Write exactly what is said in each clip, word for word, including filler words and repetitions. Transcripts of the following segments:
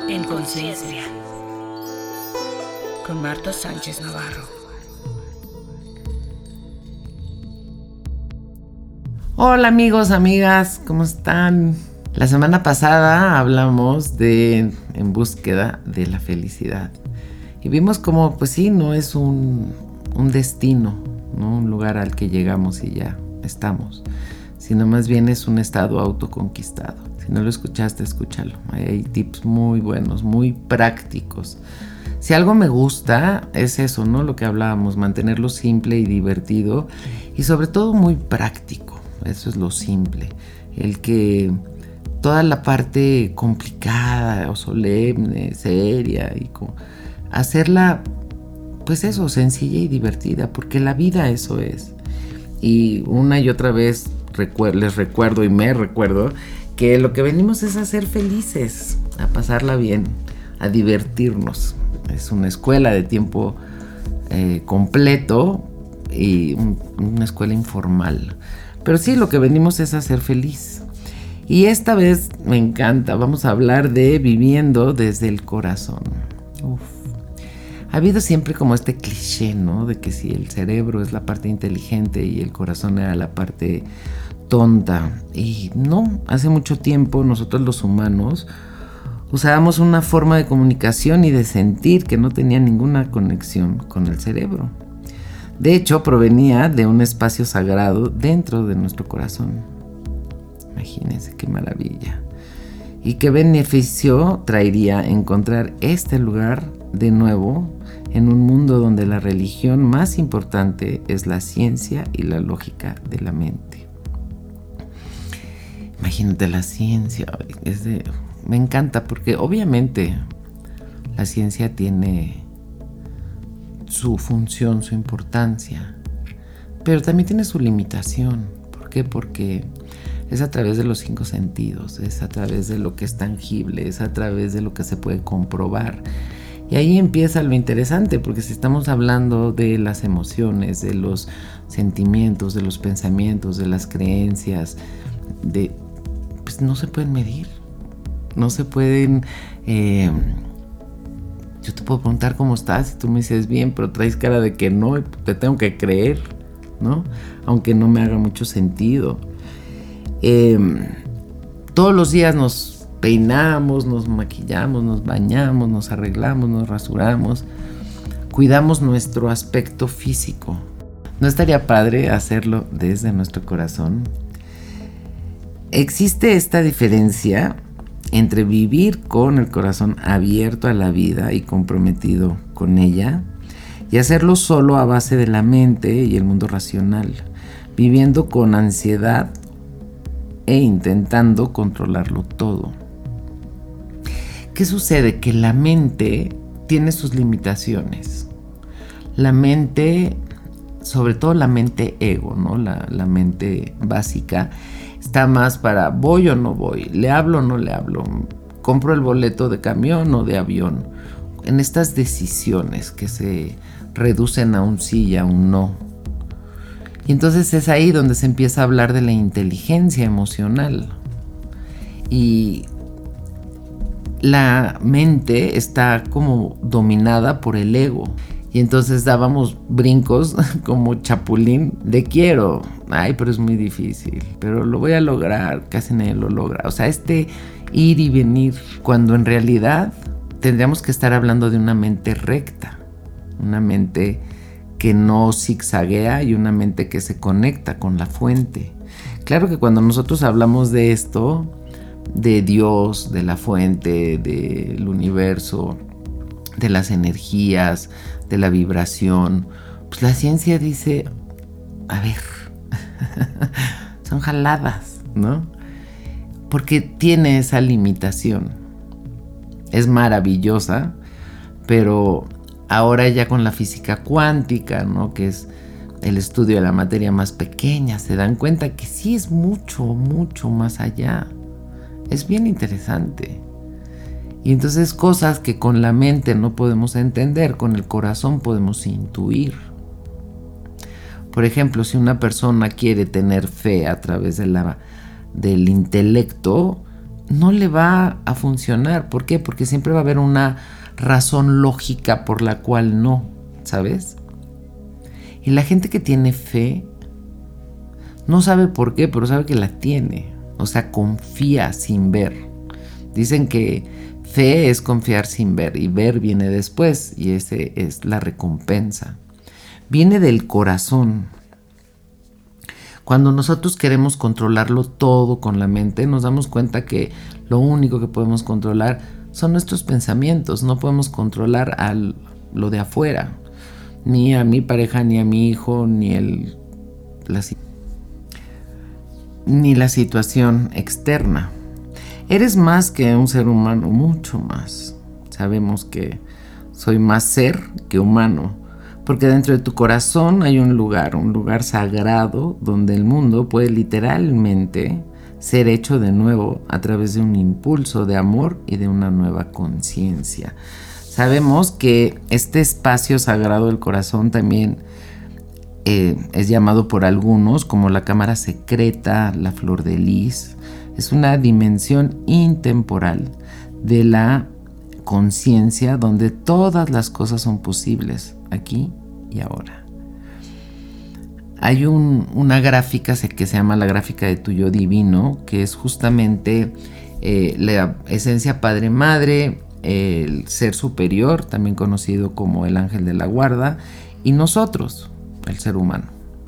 En Conciencia, con Marta Sánchez Navarro. Hola amigos, amigas, ¿cómo están? La semana pasada hablamos de En búsqueda de la felicidad. Y vimos como, pues sí, no es un, un destino, ¿no? Un lugar al que llegamos y ya estamos, sino más bien es un estado autoconquistado. Si no lo escuchaste, escúchalo. Hay tips muy buenos, muy prácticos. Si algo me gusta, es eso, ¿no? Lo que hablábamos, mantenerlo simple y divertido y sobre todo muy práctico. Eso es lo simple. El que toda la parte complicada o solemne, seria, y con, hacerla, pues eso, sencilla y divertida, porque la vida eso es. Y una y otra vez recu- les recuerdo y me recuerdo que lo que venimos es a ser felices, a pasarla bien, a divertirnos. Es una escuela de tiempo eh, completo y un, una escuela informal. Pero sí, lo que venimos es a ser feliz. Y esta vez me encanta, vamos a hablar de viviendo desde el corazón. Uf. Ha habido siempre como este cliché, ¿no? De que si el cerebro es la parte inteligente y el corazón era la parte tonta. Y no, hace mucho tiempo nosotros los humanos usábamos una forma de comunicación y de sentir que no tenía ninguna conexión con el cerebro. De hecho, provenía de un espacio sagrado dentro de nuestro corazón. Imagínense qué maravilla. ¿Y qué beneficio traería encontrar este lugar de nuevo en un mundo donde la religión más importante es la ciencia y la lógica de la mente? Imagínate la ciencia, es de, me encanta porque obviamente la ciencia tiene su función, su importancia, pero también tiene su limitación. ¿Por qué? Porque es a través de los cinco sentidos, es a través de lo que es tangible, es a través de lo que se puede comprobar. Y ahí empieza lo interesante, porque si estamos hablando de las emociones, de los sentimientos, de los pensamientos, de las creencias, de, pues no se pueden medir, no se pueden... Eh, yo te puedo preguntar cómo estás y tú me dices bien, pero traes cara de que no, te tengo que creer, ¿no? Aunque no me haga mucho sentido. Eh, todos los días nos peinamos, nos maquillamos, nos bañamos, nos arreglamos, nos rasuramos, cuidamos nuestro aspecto físico. ¿No estaría padre hacerlo desde nuestro corazón? Existe esta diferencia entre vivir con el corazón abierto a la vida y comprometido con ella, y hacerlo solo a base de la mente y el mundo racional, viviendo con ansiedad e intentando controlarlo todo. ¿Qué sucede? Que la mente tiene sus limitaciones. La mente, sobre todo la mente ego, ¿no? La, la mente básica, está más para voy o no voy, le hablo o no le hablo, compro el boleto de camión o de avión. En estas decisiones que se reducen a un sí y a un no. Y entonces es ahí donde se empieza a hablar de la inteligencia emocional. Y la mente está como dominada por el ego. Y entonces dábamos brincos como chapulín de quiero. Ay, pero es muy difícil. Pero lo voy a lograr. Casi nadie lo logra. O sea, este ir y venir. Cuando en realidad tendríamos que estar hablando de una mente recta. Una mente que no zigzaguea y una mente que se conecta con la fuente. Claro que cuando nosotros hablamos de esto, de Dios, de la fuente, del universo, de las energías, de la vibración, pues la ciencia dice, a ver, son jaladas, ¿no? Porque tiene esa limitación. Es maravillosa, pero ahora ya con la física cuántica, ¿no? Que es el estudio de la materia más pequeña, se dan cuenta que sí es mucho, mucho más allá. Es bien interesante. Y entonces cosas que con la mente no podemos entender, con el corazón podemos intuir. Por ejemplo, si una persona quiere tener fe a través de la, del intelecto, no le va a funcionar. ¿Por qué? Porque siempre va a haber una razón lógica por la cual no, ¿sabes? Y la gente que tiene fe no sabe por qué, pero sabe que la tiene. O sea, confía sin ver. Dicen que fe es confiar sin ver y ver viene después y ese es la recompensa. Viene del corazón. Cuando nosotros queremos controlarlo todo con la mente, nos damos cuenta que lo único que podemos controlar son nuestros pensamientos. No podemos controlar a lo de afuera, ni a mi pareja, ni a mi hijo, ni, el, la, ni la situación externa. Eres más que un ser humano, mucho más. Sabemos que soy más ser que humano, porque dentro de tu corazón hay un lugar, un lugar sagrado donde el mundo puede literalmente ser hecho de nuevo a través de un impulso de amor y de una nueva conciencia. Sabemos que este espacio sagrado del corazón también eh, es llamado por algunos como la cámara secreta, la flor de lis. Es una dimensión intemporal de la conciencia donde todas las cosas son posibles, aquí y ahora. Hay un, una gráfica que se llama la gráfica de tu yo divino, que es justamente eh, la esencia padre-madre, el ser superior, también conocido como el ángel de la guarda, y nosotros, el ser humano.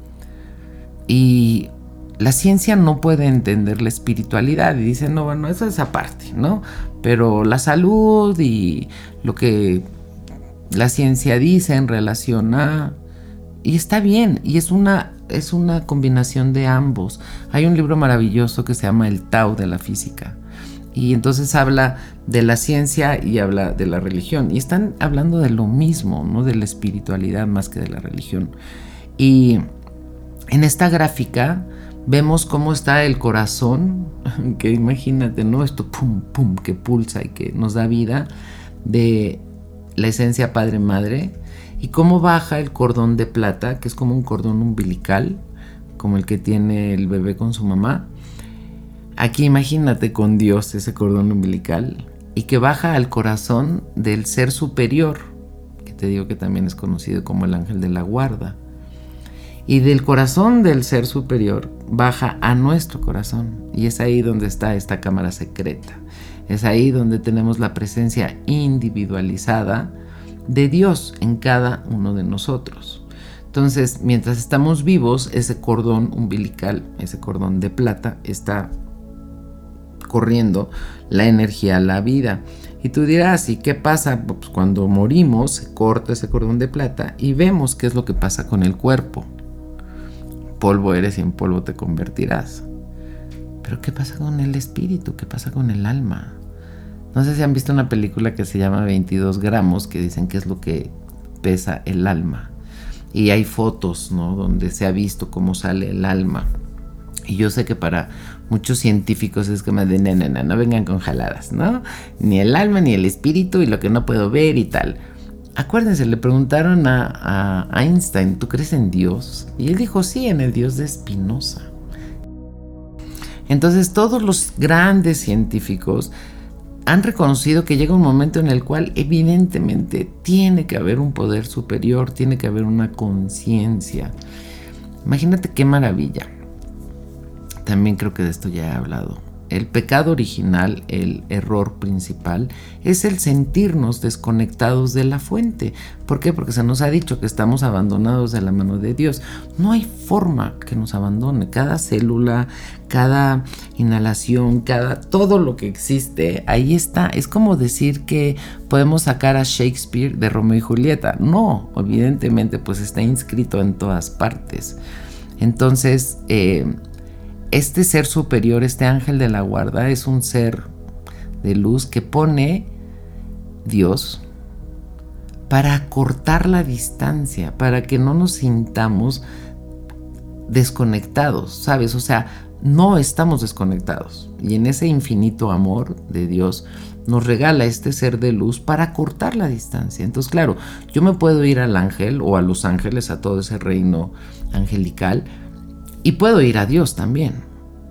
Y la ciencia no puede entender la espiritualidad y dice, no, bueno, eso es aparte, ¿no? Pero la salud y lo que la ciencia dice en relación a... Y está bien, y es una, es una combinación de ambos. Hay un libro maravilloso que se llama El Tao de la física. Y entonces habla de la ciencia y habla de la religión. Y están hablando de lo mismo, ¿no? De la espiritualidad más que de la religión. Y en esta gráfica vemos cómo está el corazón, que imagínate, ¿no? Esto pum, pum, que pulsa y que nos da vida, de la esencia padre-madre, y cómo baja el cordón de plata, que es como un cordón umbilical, como el que tiene el bebé con su mamá. Aquí imagínate con Dios ese cordón umbilical, y que baja al corazón del ser superior, que te digo que también es conocido como el ángel de la guarda. Y del corazón del ser superior baja a nuestro corazón. Y es ahí donde está esta cámara secreta. Es ahí donde tenemos la presencia individualizada de Dios en cada uno de nosotros. Entonces, mientras estamos vivos, ese cordón umbilical, ese cordón de plata, está corriendo la energía a la vida. Y tú dirás, ¿y qué pasa? Pues cuando morimos, se corta ese cordón de plata y vemos qué es lo que pasa con el cuerpo. Polvo eres y en polvo te convertirás. Pero ¿qué pasa con el espíritu? ¿Qué pasa con el alma? No sé si han visto una película que se llama veintidós gramos, que dicen que es lo que pesa el alma. Y hay fotos, ¿no? Donde se ha visto cómo sale el alma. Y yo sé que para muchos científicos es como de, no, no, no, no vengan con jaladas, ¿no? Ni el alma, ni el espíritu, y lo que no puedo ver y tal. Acuérdense, le preguntaron a, a Einstein, ¿tú crees en Dios? Y él dijo, sí, en el Dios de Spinoza. Entonces todos los grandes científicos han reconocido que llega un momento en el cual evidentemente tiene que haber un poder superior, tiene que haber una conciencia. Imagínate qué maravilla. También creo que de esto ya he hablado. El pecado original, el error principal, es el sentirnos desconectados de la fuente. ¿Por qué? Porque se nos ha dicho que estamos abandonados de la mano de Dios. No hay forma que nos abandone. Cada célula, cada inhalación, cada todo lo que existe, ahí está. Es como decir que podemos sacar a Shakespeare de Romeo y Julieta. No, evidentemente, pues está inscrito en todas partes. Entonces, eh, este ser superior, este ángel de la guarda, es un ser de luz que pone Dios para acortar la distancia, para que no nos sintamos desconectados, ¿sabes? O sea, no estamos desconectados. Y en ese infinito amor de Dios nos regala este ser de luz para cortar la distancia. Entonces, claro, yo me puedo ir al ángel o a los ángeles, a todo ese reino angelical, y puedo ir a Dios también,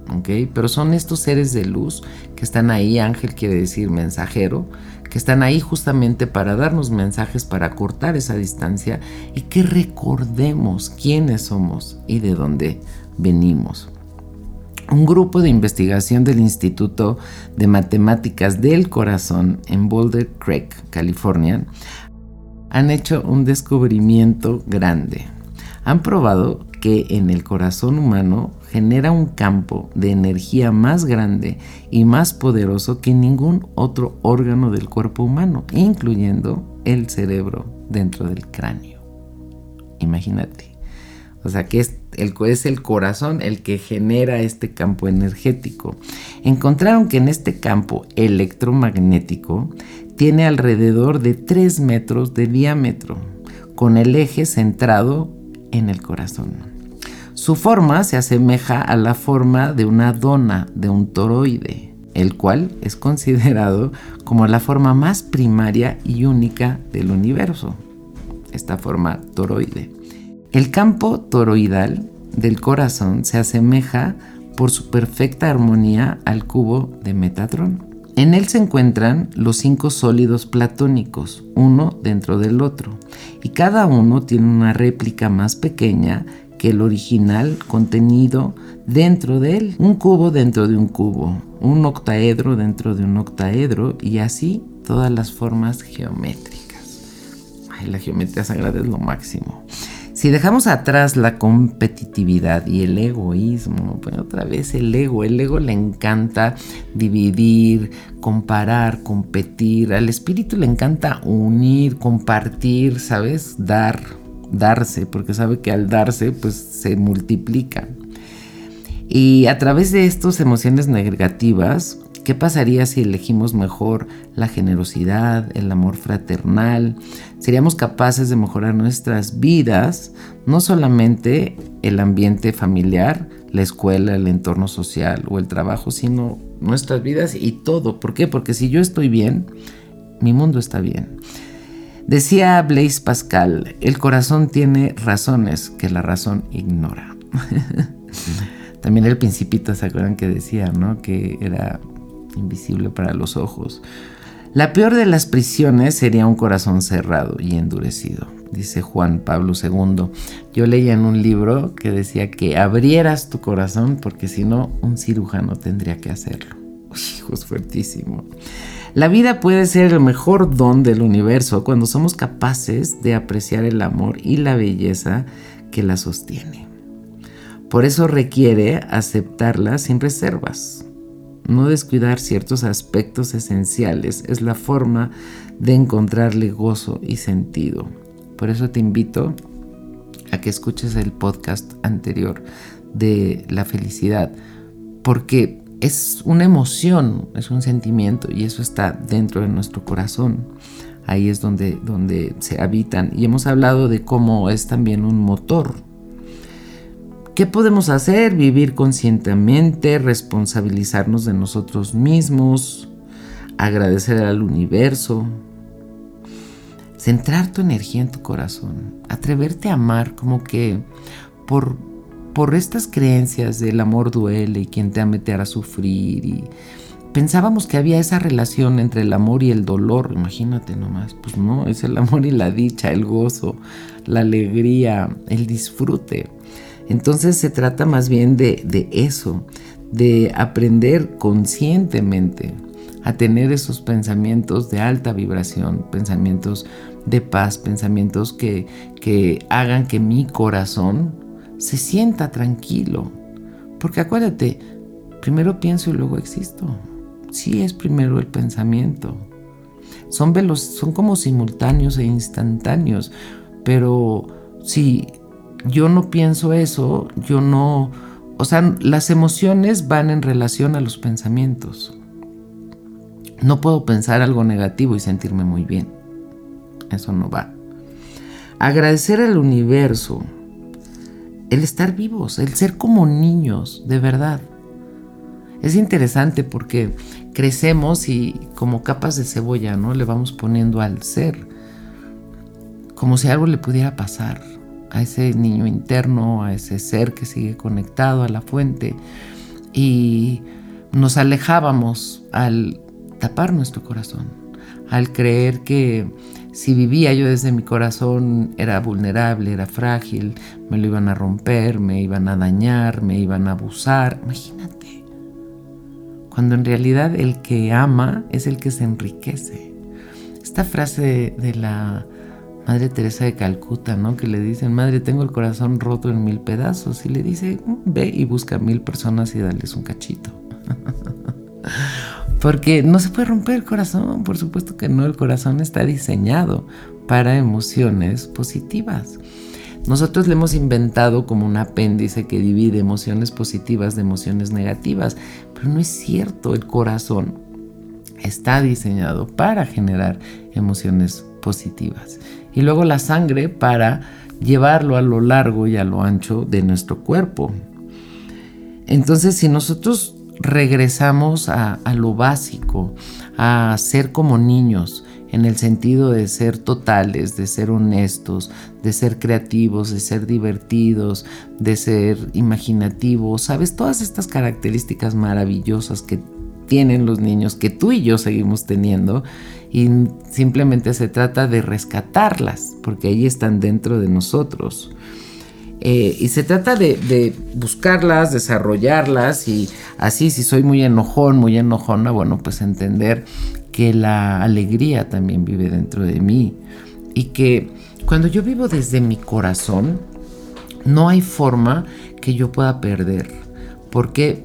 ¿ok? Pero son estos seres de luz que están ahí, ángel quiere decir mensajero, que están ahí justamente para darnos mensajes, para cortar esa distancia y que recordemos quiénes somos y de dónde venimos. Un grupo de investigación del Instituto de Matemáticas del Corazón en Boulder Creek, California, han hecho un descubrimiento grande. Han probado que en el corazón humano genera un campo de energía más grande y más poderoso que ningún otro órgano del cuerpo humano, incluyendo el cerebro dentro del cráneo. Imagínate. O sea, que es el, es el corazón el que genera este campo energético. Encontraron que en este campo electromagnético tiene alrededor de tres metros de diámetro, con el eje centrado en el corazón. Su forma se asemeja a la forma de una dona de un toroide, el cual es considerado como la forma más primaria y única del universo, esta forma toroide. El campo toroidal del corazón se asemeja por su perfecta armonía al cubo de Metatron. En él se encuentran los cinco sólidos platónicos, uno dentro del otro, y cada uno tiene una réplica más pequeña que el original contenido dentro de él. Un cubo dentro de un cubo, un octaedro dentro de un octaedro, y así todas las formas geométricas. Ay, la geometría sagrada es lo máximo. Si dejamos atrás la competitividad y el egoísmo, pues otra vez el ego, el ego le encanta dividir, comparar, competir. Al espíritu le encanta unir, compartir, ¿sabes? Dar, darse, porque sabe que al darse, pues se multiplica. Y a través de estas emociones negativas, ¿qué pasaría si elegimos mejor la generosidad, el amor fraternal? Seríamos capaces de mejorar nuestras vidas, no solamente el ambiente familiar, la escuela, el entorno social o el trabajo, sino nuestras vidas y todo. ¿Por qué? Porque si yo estoy bien, mi mundo está bien. Decía Blaise Pascal, el corazón tiene razones que la razón ignora. También el Principito, ¿se acuerdan que decía, no? Que era invisible para los ojos. La peor de las prisiones sería un corazón cerrado y endurecido, dice Juan Pablo segundo. Yo leía en un libro que decía que abrieras tu corazón porque si no, un cirujano tendría que hacerlo. Uy, hijo, es fuertísimo. La vida puede ser el mejor don del universo cuando somos capaces de apreciar el amor y la belleza que la sostiene. Por eso requiere aceptarla sin reservas. No descuidar ciertos aspectos esenciales es la forma de encontrarle gozo y sentido. Por eso te invito a que escuches el podcast anterior de la felicidad, porque es una emoción, es un sentimiento y eso está dentro de nuestro corazón. Ahí es donde, donde se habitan y hemos hablado de cómo es también un motor. ¿Qué podemos hacer? Vivir conscientemente, responsabilizarnos de nosotros mismos, agradecer al universo, centrar tu energía en tu corazón, atreverte a amar, como que por, por estas creencias del amor duele y quien te ama te hará sufrir. Y pensábamos que había esa relación entre el amor y el dolor, imagínate nomás. Pues no, es el amor y la dicha, el gozo, la alegría, el disfrute. Entonces se trata más bien de, de eso, de aprender conscientemente a tener esos pensamientos de alta vibración, pensamientos de paz, pensamientos que, que hagan que mi corazón se sienta tranquilo. Porque acuérdate, primero pienso y luego existo. Sí, es primero el pensamiento. Son, veloc- son como simultáneos e instantáneos, pero si yo no pienso eso, yo no... O sea, las emociones van en relación a los pensamientos. No puedo pensar algo negativo y sentirme muy bien. Eso no va. Agradecer al universo, el estar vivos, el ser como niños, de verdad. Es interesante porque crecemos y como capas de cebolla, ¿no? Le vamos poniendo al ser, como si algo le pudiera pasar a ese niño interno, a ese ser que sigue conectado a la fuente. y nos alejábamos al tapar nuestro corazón, al creer que si vivía yo desde mi corazón era vulnerable, era frágil, me lo iban a romper, me iban a dañar, me iban a abusar. Imagínate, cuando en realidad el que ama es el que se enriquece. Esta frase de, de la Madre Teresa de Calcuta, ¿no? Que le dicen: madre, tengo el corazón roto en mil pedazos, y le dice: ve y busca mil personas y dales un cachito. Porque no se puede romper el corazón, por supuesto que no. El corazón está diseñado para emociones positivas. Nosotros le hemos inventado como un apéndice que divide emociones positivas de emociones negativas, pero no es cierto. El corazón está diseñado para generar emociones positivas, y luego la sangre para llevarlo a lo largo y a lo ancho de nuestro cuerpo. Entonces, si nosotros regresamos a, a lo básico, a ser como niños, en el sentido de ser totales, de ser honestos, de ser creativos, de ser divertidos, de ser imaginativos, ¿sabes? Todas estas características maravillosas que tienen los niños, que tú y yo seguimos teniendo, y simplemente se trata de rescatarlas, porque ahí están dentro de nosotros. Eh, y se trata de, de buscarlas, desarrollarlas, y así, si soy muy enojón, muy enojona, bueno, pues entender que la alegría también vive dentro de mí, y que cuando yo vivo desde mi corazón, no hay forma que yo pueda perder. ¿Por qué?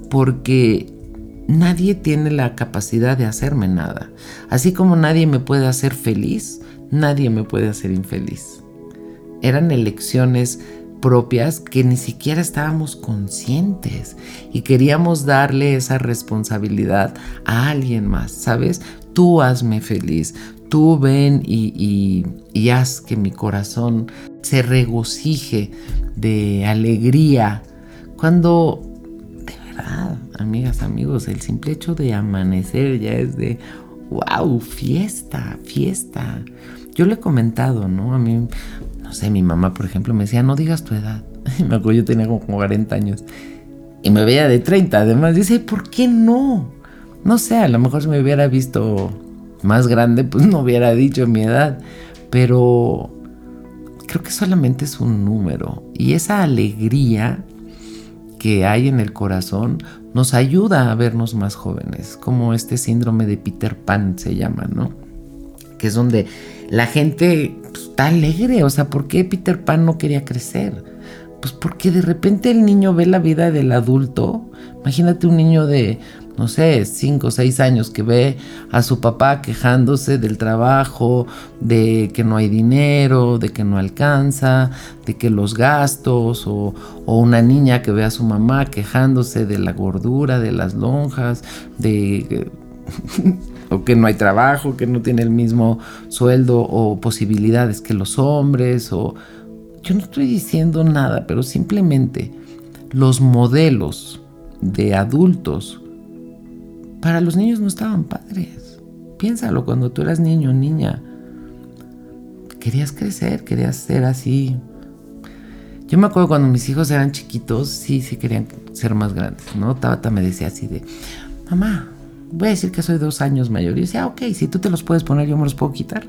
Porque nadie tiene la capacidad de hacerme nada. Así como nadie me puede hacer feliz, nadie me puede hacer infeliz. Eran elecciones propias que ni siquiera estábamos conscientes, y queríamos darle esa responsabilidad a alguien más, ¿sabes? Tú hazme feliz, tú ven y, y, y haz que mi corazón se regocije de alegría, cuando de verdad, amigas, amigos, el simple hecho de amanecer ya es de wow, fiesta, fiesta. Yo le he comentado, ¿no? A mí, no sé, mi mamá, por ejemplo, me decía: no digas tu edad. Me acuerdo, yo tenía como cuarenta años y me veía de treinta. Además, dice: ¿por qué no? No sé, a lo mejor si me hubiera visto más grande, pues no hubiera dicho mi edad. Pero creo que solamente es un número. Y esa alegría que hay en el corazón nos ayuda a vernos más jóvenes. Como este síndrome de Peter Pan se llama, ¿no? Que es donde la gente pues, está alegre. O sea, ¿por qué Peter Pan no quería crecer? Pues porque de repente el niño ve la vida del adulto. Imagínate un niño de, no sé, cinco o seis años que ve a su papá quejándose del trabajo, de que no hay dinero, de que no alcanza, de que los gastos, o, o una niña que ve a su mamá quejándose de la gordura, de las lonjas, de... o que no hay trabajo, que no tiene el mismo sueldo o posibilidades que los hombres, o... Yo no estoy diciendo nada, pero simplemente los modelos de adultos para los niños no estaban padres. Piénsalo, cuando tú eras niño o niña, querías crecer, querías ser así. Yo me acuerdo cuando mis hijos eran chiquitos, sí, sí querían ser más grandes, ¿no? Tabata me decía así de: mamá, voy a decir que soy dos años mayor. Y yo decía: ok, si tú te los puedes poner, yo me los puedo quitar.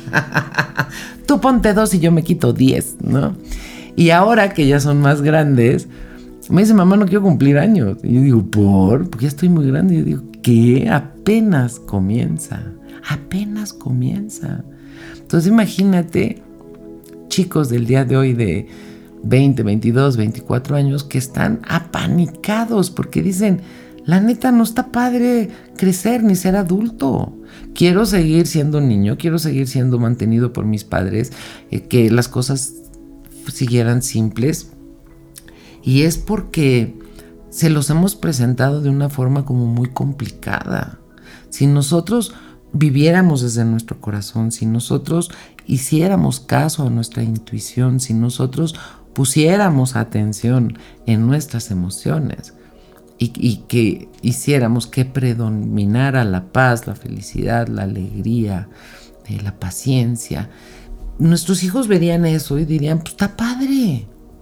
Tú ponte dos y yo me quito diez, ¿no? Y ahora que ya son más grandes, me dice: mamá, no quiero cumplir años. Y yo digo: ¿por? Porque ya estoy muy grande. Y yo digo: ¿qué? Apenas comienza. Apenas comienza. Entonces imagínate, chicos del día de hoy de veinte, veintidós, veinticuatro años que están apanicados porque dicen: la neta, no está padre crecer ni ser adulto. Quiero seguir siendo niño, quiero seguir siendo mantenido por mis padres, eh, que las cosas siguieran simples. Y es porque se los hemos presentado de una forma como muy complicada. Si nosotros viviéramos desde nuestro corazón, si nosotros hiciéramos caso a nuestra intuición, si nosotros pusiéramos atención en nuestras emociones, Y, y que hiciéramos que predominara la paz, la felicidad, la alegría, eh, la paciencia, nuestros hijos verían eso y dirían: pues está padre,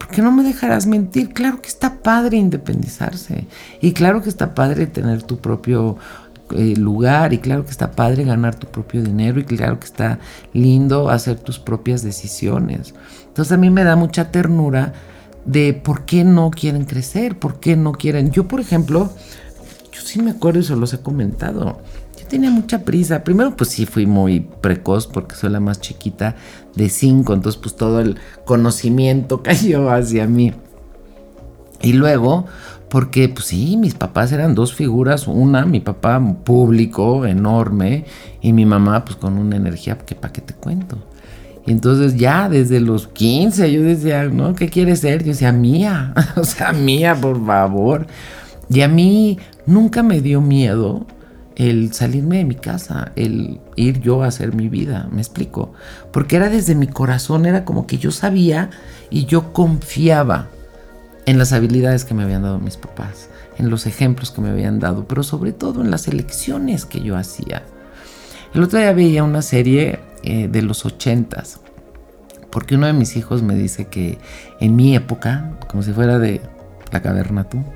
¿por qué no me dejarás mentir? Claro que está padre independizarse. Y claro que está padre tener tu propio eh, lugar. Y claro que está padre ganar tu propio dinero. Y claro que está lindo hacer tus propias decisiones. Entonces a mí me da mucha ternura de por qué no quieren crecer. Por qué no quieren. Yo, por ejemplo, yo sí me acuerdo y se los he comentado. Yo tenía mucha prisa. Primero, pues sí fui muy precoz porque soy la más chiquita de cinco. Entonces, pues todo el conocimiento cayó hacia mí. Y luego, porque pues sí, mis papás eran dos figuras. Una, mi papá público, enorme. Y mi mamá, pues con una energía que pa' qué te cuento. Y entonces ya desde los quince yo decía, ¿no? ¿Qué quieres ser? Yo decía, mía. O sea, mía, por favor. Y a mí nunca me dio miedo el salirme de mi casa, el ir yo a hacer mi vida, ¿me explico? Porque era desde mi corazón, era como que yo sabía y yo confiaba en las habilidades que me habían dado mis papás, en los ejemplos que me habían dado, pero sobre todo en las elecciones que yo hacía. El otro día veía una serie eh, de los ochentas, porque uno de mis hijos me dice que en mi época, como si fuera de la caverna tú,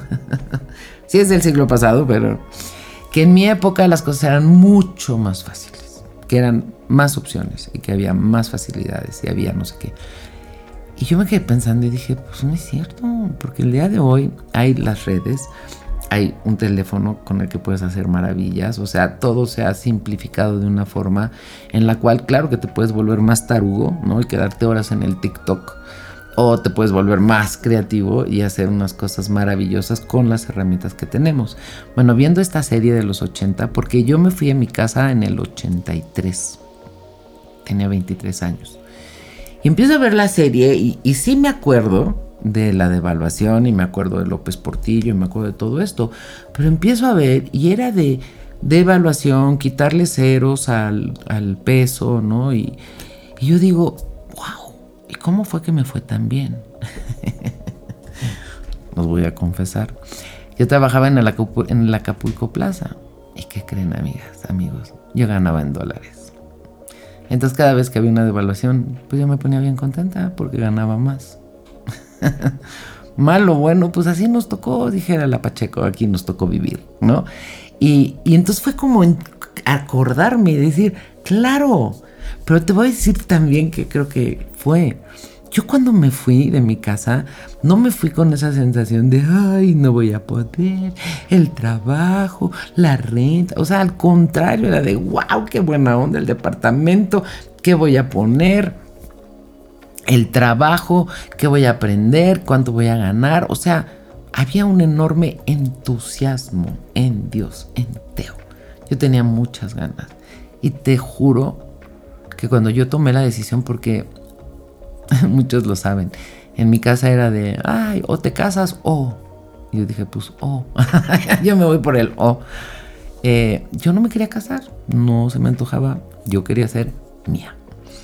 sí es del siglo pasado, pero que en mi época las cosas eran mucho más fáciles, que eran más opciones y que había más facilidades y había no sé qué. Y yo me quedé pensando y dije, pues no es cierto, porque el día de hoy hay las redes, hay un teléfono con el que puedes hacer maravillas, o sea, todo se ha simplificado de una forma en la cual, claro que te puedes volver más tarugo, ¿no? Y quedarte horas en el TikTok, o te puedes volver más creativo y hacer unas cosas maravillosas con las herramientas que tenemos. Bueno, viendo esta serie de los ochenta, porque yo me fui a mi casa en el ochenta y tres. Tenía veintitrés años. Y empiezo a ver la serie y, y sí me acuerdo de la devaluación y me acuerdo de López Portillo y me acuerdo de todo esto. Pero empiezo a ver y era de devaluación, quitarle ceros al, al peso, ¿no? Y, y yo digo, wow. ¿Y cómo fue que me fue tan bien? Os voy a confesar. Yo trabajaba en el, Acapulco, en el Acapulco Plaza. ¿Y qué creen, amigas, amigos? Yo ganaba en dólares. Entonces cada vez que había una devaluación, pues yo me ponía bien contenta porque ganaba más. Malo, bueno, pues así nos tocó, dijera la Pacheco, aquí nos tocó vivir, ¿no? Y, y entonces fue como en acordarme y decir, claro, pero te voy a decir también que creo que fue, yo cuando me fui de mi casa, no me fui con esa sensación de, ay, no voy a poder, el trabajo, la renta, o sea, al contrario, era de, wow, qué buena onda el departamento, qué voy a poner, el trabajo, qué voy a aprender, cuánto voy a ganar, o sea, había un enorme entusiasmo en Dios, en Teo. Yo tenía muchas ganas y te juro que cuando yo tomé la decisión, porque muchos lo saben, en mi casa era de, ay, o te casas o, y yo dije, pues, o, yo me voy por el o. Eh, yo no me quería casar, no se me antojaba, yo quería ser mía.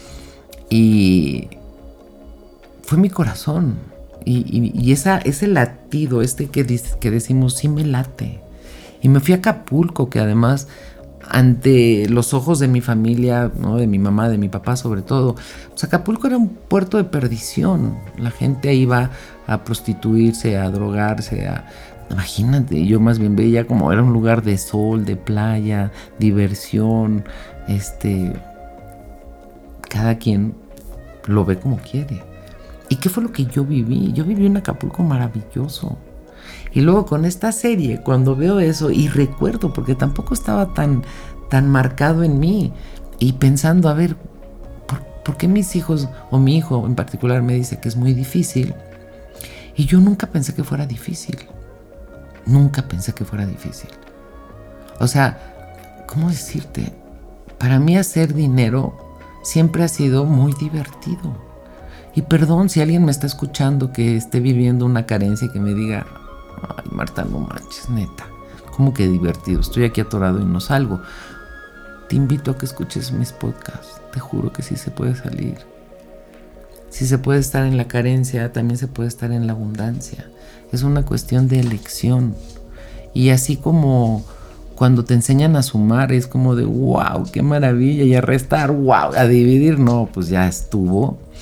Y fue mi corazón. Y, y, y esa, ese latido, este que, que decimos, sí me late. Y me fui a Acapulco, que además, ante los ojos de mi familia, ¿no? De mi mamá, de mi papá sobre todo, pues Acapulco era un puerto de perdición. La gente iba a prostituirse, a drogarse, a... Imagínate, yo más bien veía como era un lugar de sol, de playa, diversión, este... Cada quien lo ve como quiere. ¿Y qué fue lo que yo viví? Yo viví un Acapulco maravilloso. Y luego con esta serie, cuando veo eso, y recuerdo, porque tampoco estaba tan, tan marcado en mí, y pensando, a ver, ¿por, ¿por qué mis hijos, o mi hijo en particular, me dice que es muy difícil? Y yo nunca pensé que fuera difícil. Nunca pensé que fuera difícil. O sea, ¿cómo decirte? Para mí hacer dinero siempre ha sido muy divertido. Y perdón si alguien me está escuchando que esté viviendo una carencia y que me diga, ay, Marta, no manches, neta, ¿cómo que divertido? Estoy aquí atorado y no salgo. Te invito a que escuches mis podcasts. Te juro que sí se puede salir. Si se puede estar en la carencia, también se puede estar en la abundancia. Es una cuestión de elección. Y así como cuando te enseñan a sumar, es como de, wow, qué maravilla, y a restar, wow, a dividir, no, pues ya estuvo.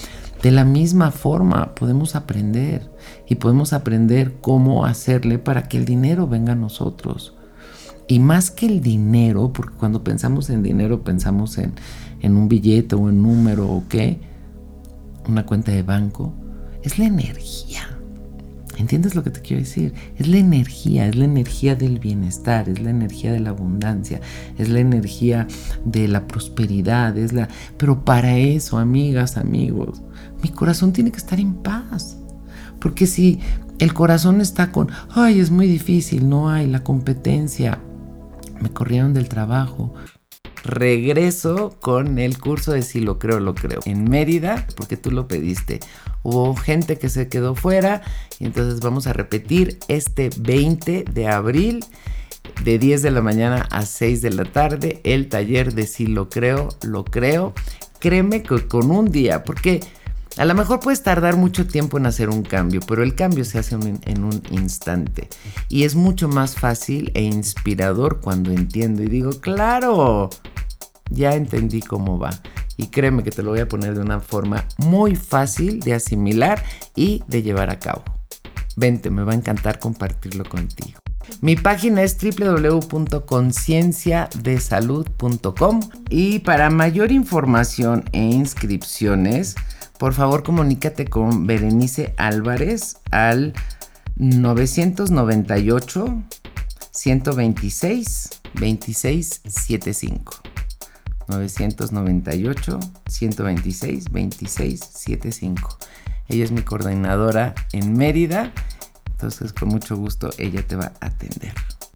De la misma forma podemos aprender y podemos aprender cómo hacerle para que el dinero venga a nosotros. Y más que el dinero, porque cuando pensamos en dinero pensamos en, en un billete o en número o qué, una cuenta de banco, es la energía. ¿Entiendes lo que te quiero decir? Es la energía, es la energía del bienestar, es la energía de la abundancia, es la energía de la prosperidad, es la... Pero para eso, amigas, amigos, mi corazón tiene que estar en paz. Porque si el corazón está con, ay, es muy difícil, no hay la competencia, me corrieron del trabajo, regreso con el curso de Si lo creo, lo creo. En Mérida, porque tú lo pediste. Hubo gente que se quedó fuera y entonces vamos a repetir este veinte de abril de diez de la mañana a seis de la tarde el taller de Si lo creo, lo creo. Créeme que con un día, porque a lo mejor puedes tardar mucho tiempo en hacer un cambio, pero el cambio se hace un, en un instante. Y es mucho más fácil e inspirador cuando entiendo y digo, claro, ya entendí cómo va. Y créeme que te lo voy a poner de una forma muy fácil de asimilar y de llevar a cabo. Vente, me va a encantar compartirlo contigo. Mi página es doble u doble u doble u punto conciencia de salud punto com y para mayor información e inscripciones, por favor comunícate con Berenice Álvarez al nueve nueve ocho, uno dos seis, dos seis siete cinco. nueve nueve ocho, uno dos seis, dos seis siete cinco. Ella es mi coordinadora en Mérida, entonces con mucho gusto ella te va a atender.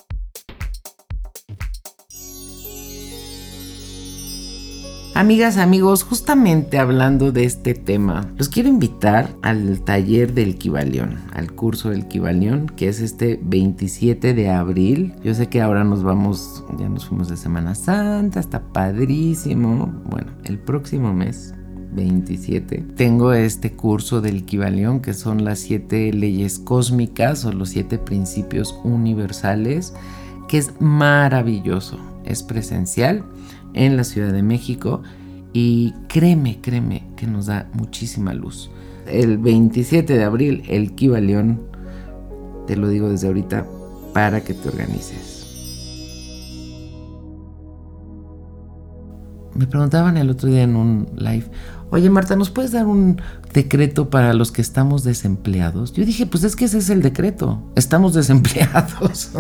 Amigas, amigos, justamente hablando de este tema, los quiero invitar al taller del Kybalión, al curso del Kybalión, que es este veintisiete de abril. Yo sé que ahora nos vamos, ya nos fuimos de Semana Santa, está padrísimo. Bueno, el próximo mes, veintisiete, tengo este curso del Kybalión, que son las siete leyes cósmicas o los siete principios universales, que es maravilloso. Es presencial en la Ciudad de México y créeme, créeme que nos da muchísima luz. El veintisiete de abril, el Kybalión, te lo digo desde ahorita para que te organices. Me preguntaban el otro día en un live, oye Marta, ¿nos puedes dar un decreto para los que estamos desempleados? Yo dije, pues es que ese es el decreto, estamos desempleados.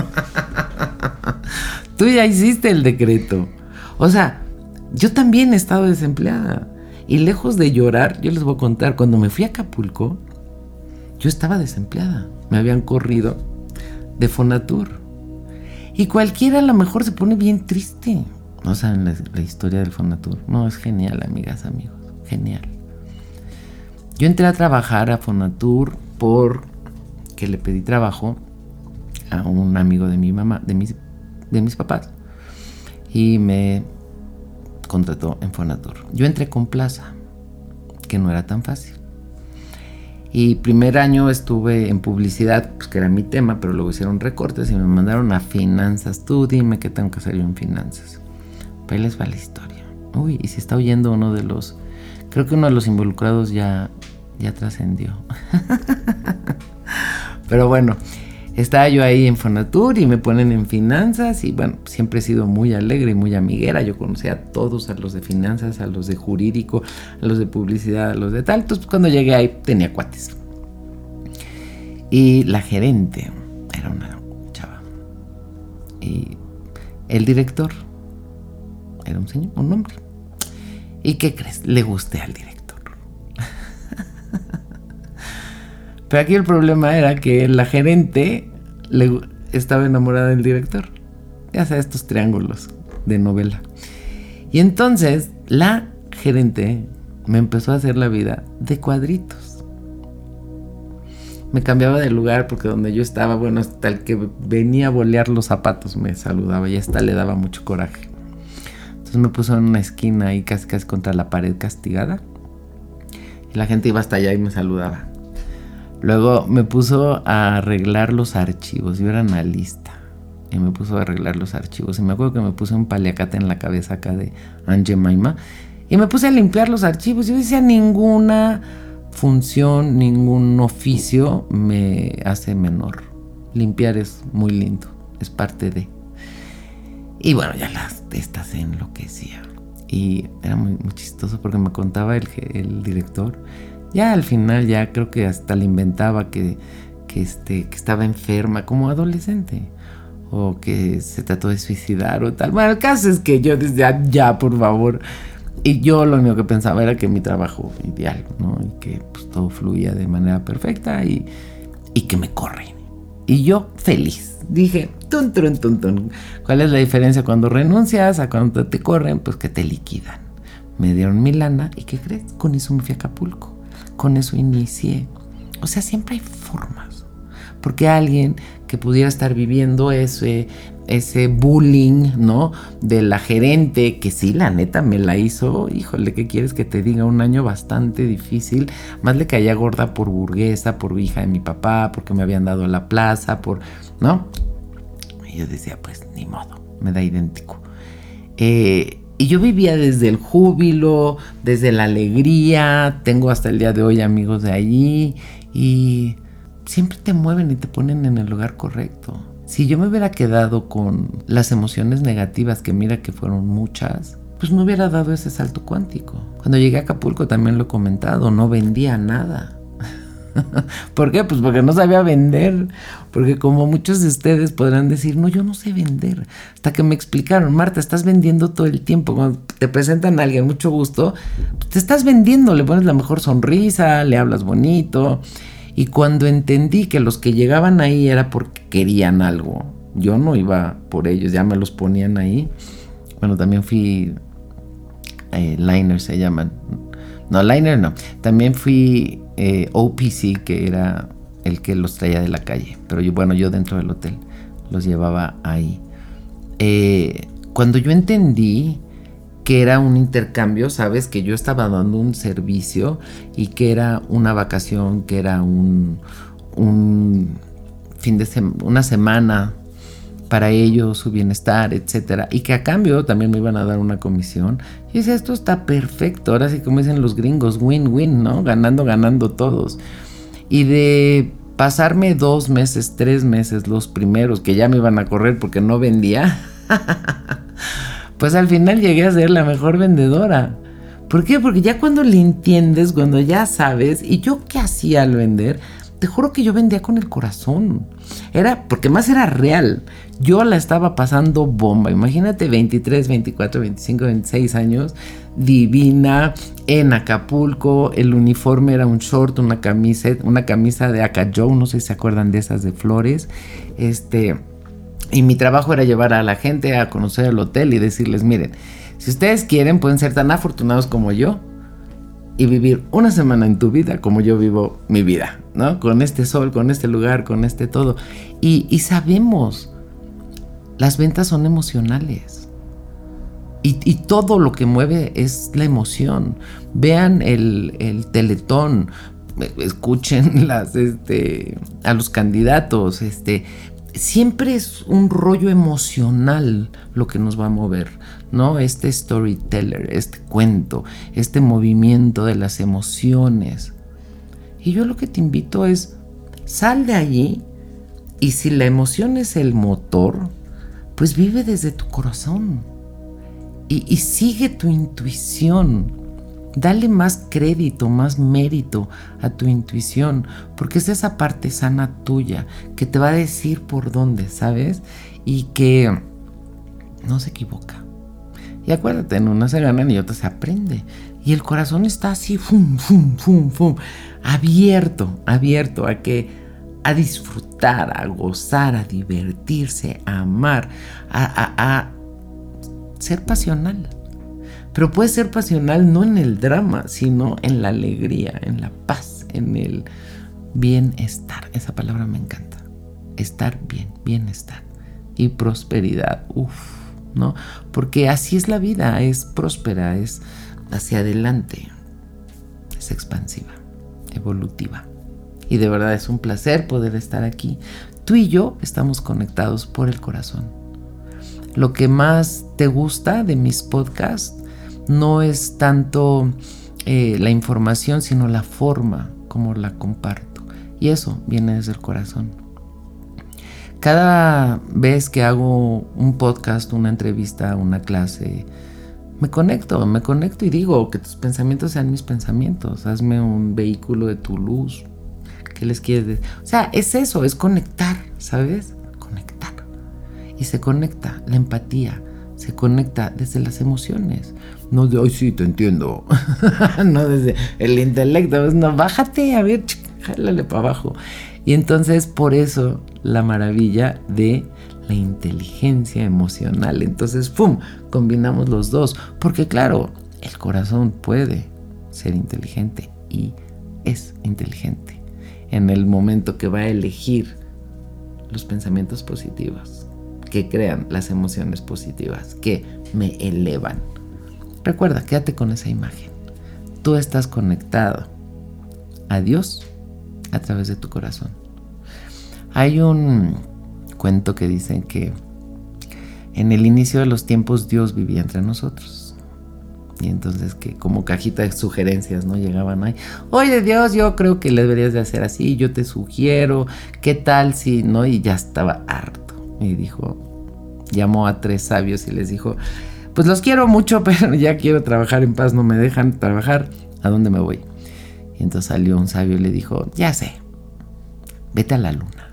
Tú ya hiciste el decreto. O sea, yo también he estado desempleada. Y lejos de llorar, yo les voy a contar, cuando me fui a Acapulco, yo estaba desempleada. Me habían corrido de Fonatur. Y cualquiera a lo mejor se pone bien triste. No saben la, la historia del Fonatur. No, es genial, amigas, amigos. Genial. Yo entré a trabajar a Fonatur porque le pedí trabajo a un amigo de mi mamá, de mis, de mis papás. Y me contrató en Fonatur. Yo entré con Plaza, que no era tan fácil. Y primer año estuve en publicidad, pues que era mi tema, pero luego hicieron recortes y me mandaron a finanzas. Tú dime qué tengo que hacer yo en finanzas. Pero ahí les va la historia. Uy, y si está oyendo uno de los... Creo que uno de los involucrados ya, ya trascendió. Pero bueno, estaba yo ahí en Fonatur y me ponen en finanzas y bueno, siempre he sido muy alegre y muy amiguera. Yo conocía a todos, a los de finanzas, a los de jurídico, a los de publicidad, a los de tal. Entonces cuando llegué ahí tenía cuates. Y la gerente era una chava. Y el director era un señor, un hombre. ¿Y qué crees? Le gusté al director. Pero aquí el problema era que la gerente le estaba enamorada del director. Ya sabes, estos triángulos de novela. Y entonces la gerente me empezó a hacer la vida de cuadritos. Me cambiaba de lugar porque donde yo estaba, bueno, hasta el que venía a bolear los zapatos me saludaba y hasta le daba mucho coraje. Entonces me puso en una esquina ahí casi casi contra la pared castigada. Y la gente iba hasta allá y me saludaba. Luego me puso a arreglar los archivos. Yo era analista. Y me puso a arreglar los archivos. Y me acuerdo que me puse un paliacate en la cabeza acá de Aunt Jemima. Y me puse a limpiar los archivos. Yo decía, ninguna función, ningún oficio me hace menor. Limpiar es muy lindo, es parte de. Y bueno, ya las testas se enloquecían. Y era muy, muy chistoso porque me contaba el, el director. Ya al final, ya creo que hasta le inventaba que, que, este, que estaba enferma como adolescente. O que se trató de suicidar o tal. Bueno, el caso es que yo decía, ya, por favor. Y yo lo único que pensaba era que mi trabajo ideal, ¿no? Y que pues, todo fluía de manera perfecta y, y que me corren. Y yo feliz. Dije, tun, tun, tun, tun. ¿Cuál es la diferencia cuando renuncias a cuando te corren? Pues que te liquidan. Me dieron mi lana y ¿qué crees? Con eso me fui a Acapulco. Con eso inicié. O sea, siempre hay formas. Porque alguien que pudiera estar viviendo ese, ese bullying, ¿no? De la gerente, que sí, la neta me la hizo. Híjole, ¿qué quieres que te diga? Un año bastante difícil. Más le caía gorda por burguesa, por hija de mi papá, porque me habían dado la plaza, por... ¿no? Y yo decía, pues, ni modo, me da idéntico. Eh... Y yo vivía desde el júbilo, desde la alegría. Tengo hasta el día de hoy amigos de allí. Y siempre te mueven y te ponen en el lugar correcto. Si yo me hubiera quedado con las emociones negativas, que mira que fueron muchas, pues no hubiera dado ese salto cuántico. Cuando llegué a Acapulco también lo he comentado, no vendía nada. ¿Por qué? Pues porque no sabía vender. Porque como muchos de ustedes podrán decir, no, yo no sé vender. Hasta que me explicaron, Marta, estás vendiendo todo el tiempo. Cuando te presentan a alguien, mucho gusto, pues te estás vendiendo, le pones la mejor sonrisa, le hablas bonito. Y cuando entendí que los que llegaban ahí era porque querían algo, yo no iba por ellos, ya me los ponían ahí. Bueno, también fui eh, liner se llaman. No, liner no. También fui eh, O P C, que era el que los traía de la calle. Pero yo, bueno, yo dentro del hotel los llevaba ahí. Eh, cuando yo entendí que era un intercambio, sabes, que yo estaba dando un servicio y que era una vacación, que era un, un fin de semana, una semana para ellos, su bienestar, etcétera, y que a cambio también me iban a dar una comisión. Y decía, esto está perfecto, ahora sí como dicen los gringos, win-win, ¿no? Ganando, ganando todos. Y de pasarme dos meses, tres meses, los primeros, que ya me iban a correr porque no vendía, pues al final llegué a ser la mejor vendedora. ¿Por qué? Porque ya cuando le entiendes, cuando ya sabes, y yo qué hacía al vender, te juro que yo vendía con el corazón. Era, porque más era real. Yo la estaba pasando bomba. Imagínate, veintitrés, veinticuatro, veinticinco, veintiséis años, divina, en Acapulco. El uniforme era un short, una camisa, una camisa de Aka Joe, no sé si se acuerdan de esas de flores. Este, y mi trabajo era llevar a la gente a conocer el hotel y decirles, miren, si ustedes quieren, pueden ser tan afortunados como yo y vivir una semana en tu vida como yo vivo mi vida, ¿no? Con este sol, con este lugar, con este todo. Y, y sabemos, las ventas son emocionales. Y, y todo lo que mueve es la emoción. Vean el, el Teletón, escuchen las, este, a los candidatos, este... Siempre es un rollo emocional lo que nos va a mover, ¿no? Este storyteller, este cuento, este movimiento de las emociones. Y yo lo que te invito es, sal de allí y si la emoción es el motor, pues vive desde tu corazón y, y sigue tu intuición. Dale más crédito, más mérito a tu intuición, porque es esa parte sana tuya que te va a decir por dónde, ¿sabes? Y que no se equivoca. Y acuérdate, en una se ganan y otra se aprende. Y el corazón está así, fum, fum, fum, fum, abierto, abierto a que, a disfrutar, a gozar, a divertirse, a amar, a, a, a ser pasional. Pero puede ser pasional no en el drama, sino en la alegría, en la paz, en el bienestar. Esa palabra me encanta. Estar bien, bienestar. Y prosperidad, uff, ¿no? Porque así es la vida, es próspera, es hacia adelante, es expansiva, evolutiva. Y de verdad es un placer poder estar aquí. Tú y yo estamos conectados por el corazón. Lo que más te gusta de mis podcasts no es tanto eh, la información, sino la forma como la comparto. Y eso viene desde el corazón. Cada vez que hago un podcast, una entrevista, una clase, me conecto, me conecto y digo que tus pensamientos sean mis pensamientos. Hazme un vehículo de tu luz. ¿Qué les quieres decir? O sea, es eso, es conectar, ¿sabes? Conectar. Y se conecta la empatía, se conecta desde las emociones. No de, ay, sí, te entiendo. No desde el intelecto. Pues no, bájate, a ver, jálale para abajo. Y entonces, por eso, la maravilla de la inteligencia emocional. Entonces, ¡pum!, combinamos los dos. Porque claro, el corazón puede ser inteligente y es inteligente en el momento que va a elegir los pensamientos positivos, que crean las emociones positivas, que me elevan. Recuerda, quédate con esa imagen. Tú estás conectado a Dios a través de tu corazón. Hay un cuento que dicen que en el inicio de los tiempos Dios vivía entre nosotros. Y entonces que como cajita de sugerencias, ¿no? Llegaban ahí. Oye, Dios, yo creo que le deberías de hacer así. Yo te sugiero. ¿Qué tal si no? Y ya estaba harto. Y dijo, llamó a tres sabios y les dijo, pues los quiero mucho, pero ya quiero trabajar en paz. No me dejan trabajar. ¿A dónde me voy? Y entonces salió un sabio y le dijo, ya sé, vete a la luna.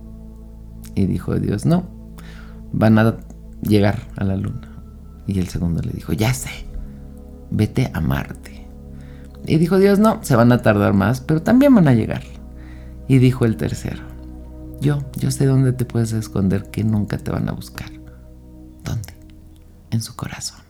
Y dijo Dios, no, van a llegar a la luna. Y el segundo le dijo, ya sé, vete a Marte. Y dijo Dios, no, se van a tardar más, pero también van a llegar. Y dijo el tercero, yo, yo sé dónde te puedes esconder, que nunca te van a buscar. ¿Dónde? En su corazón.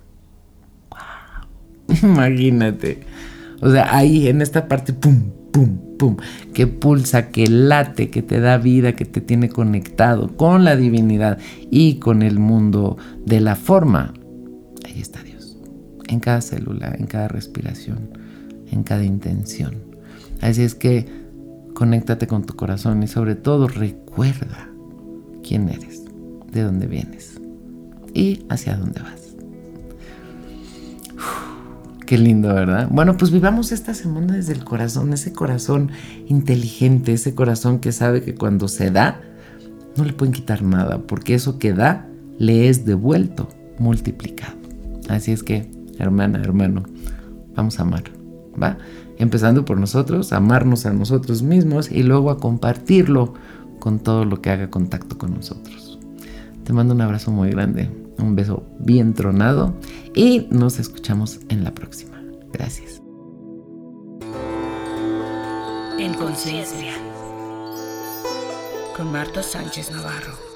¡Wow! Imagínate. O sea, ahí en esta parte, pum, pum, pum, que pulsa, que late, que te da vida, que te tiene conectado con la divinidad y con el mundo de la forma. Ahí está Dios. En cada célula, en cada respiración, en cada intención. Así es que conéctate con tu corazón y sobre todo recuerda quién eres, de dónde vienes y hacia dónde vas. Uf, qué lindo, ¿verdad? Bueno, pues vivamos esta semana desde el corazón, ese corazón inteligente, ese corazón que sabe que cuando se da, no le pueden quitar nada, porque eso que da le es devuelto, multiplicado. Así es que, hermana, hermano, vamos a amar, ¿va? Empezando por nosotros, amarnos a nosotros mismos y luego a compartirlo con todo lo que haga contacto con nosotros. Te mando un abrazo muy grande, un beso bien tronado y nos escuchamos en la próxima. Gracias. En Conciencia, con Marta Sánchez Navarro.